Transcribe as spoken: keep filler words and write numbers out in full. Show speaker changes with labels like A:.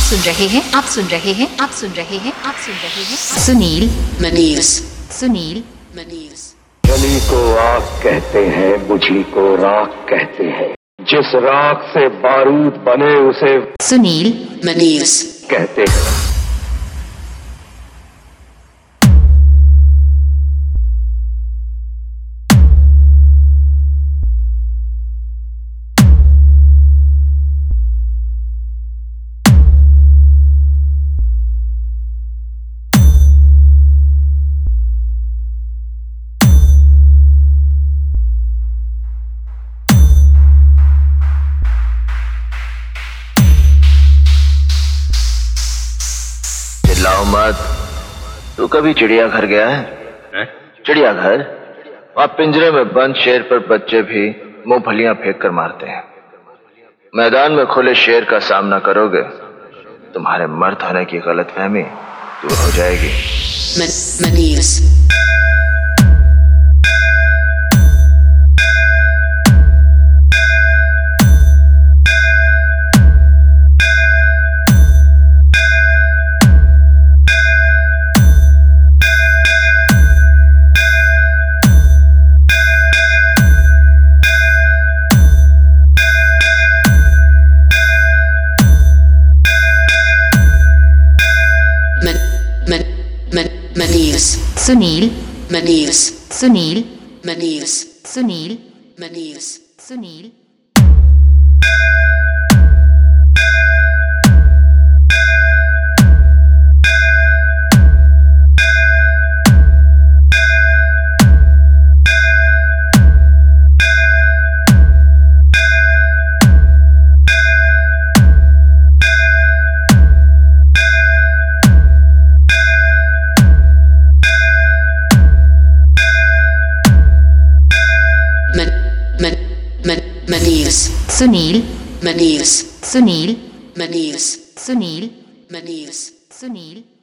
A: सुन रहे हैं आप सुन रहे हैं आप सुन रहे हैं आप सुन रहे हैं सुनील मनीष सुनील मनीष।
B: जली को आग कहते हैं, बुझी को राख कहते हैं, जिस राख से बारूद बने उसे
A: सुनील मनीष
B: कहते हैं।
C: चिल्लाओ मत। तू कभी चिड़ियाघर गया है, है? चिड़ियाघर? वहां पिंजरे में बंद शेर पर बच्चे भी मूंगफलियां फेंक कर मारते हैं। मैदान में खुले शेर का सामना करोगे, तुम्हारे मर्द होने की गलतफहमी दूर हो जाएगी।
A: मनीष मनीष सुनील मनीष सुनील मनीष सुनील मनीष सुनील। मनीष सुनील मनीष सुनील मनीष सुनील मनीष सुनील।